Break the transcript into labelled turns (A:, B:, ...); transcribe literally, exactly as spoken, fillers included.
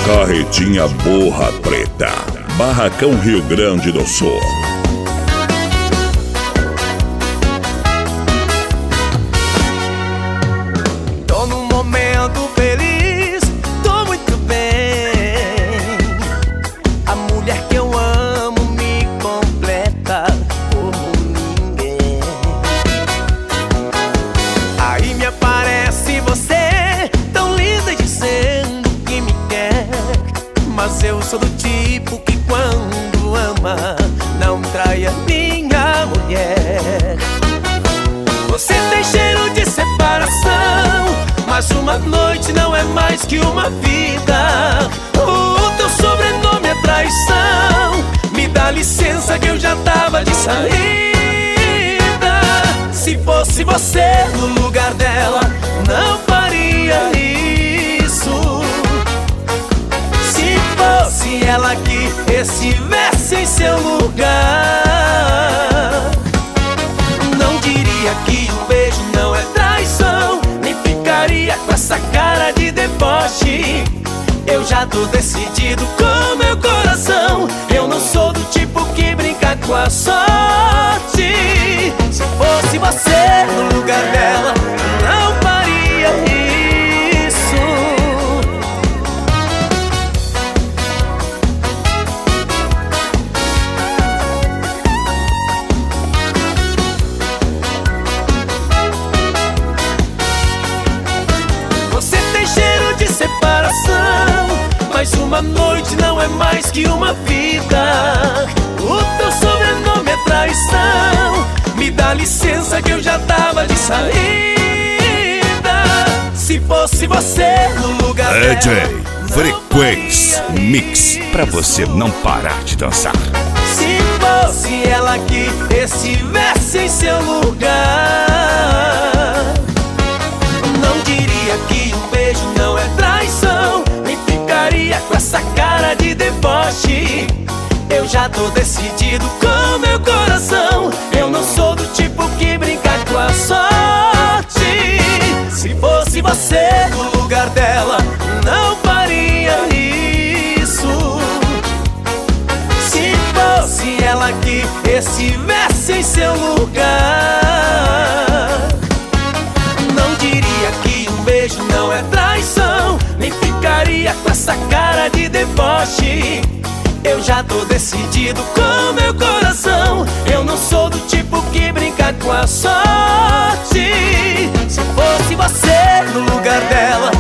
A: Carretinha Borra Preta, Barracão, Rio Grande do Sul.
B: Tô num momento feliz, tô muito bem. A mulher que eu amo me completa como ninguém. Aí me aparece você, tão linda, dizendo que me quer. Mas eu sou do tipo que quando ama não trai a minha mulher. Você tem cheiro de separação, mas uma noite não é mais que uma vida. O teu sobrenome é traição. Me dá licença que eu já tava de saída. Se fosse você no lugar dela, não faria isso. Se fosse ela que estivesse em seu lugar, não diria que um beijo não é traição, nem ficaria com essa cara de deboche. Eu já tô decidido com meu coração. Eu não sou do tipo que brinca com a sorte. Se fosse você no lugar dela, não faria isso. Você tem cheiro de separação, mas uma noite não é mais que uma vida. O teu sobrenome é traição. Me dá licença que eu já tava de saída. Se fosse você no lugar dela,
A: D J Frequência Mix, pra você não parar de dançar.
B: se fosse ela que estivesse em seu lugar, não diria que um beijo não é traição, nem ficaria com essa cara de deboche. Eu já tô decidido com meu coração. Eu não sou do tipo que brinca com a sorte. Se fosse você no lugar dela, não faria isso. Se fosse ela que estivesse em seu lugar, não diria que um beijo não é traição, nem ficaria com essa cara de deboche. Eu já tô decidido com meu coração. Eu não sou do tipo que brinca com a sorte. Se fosse você no lugar dela,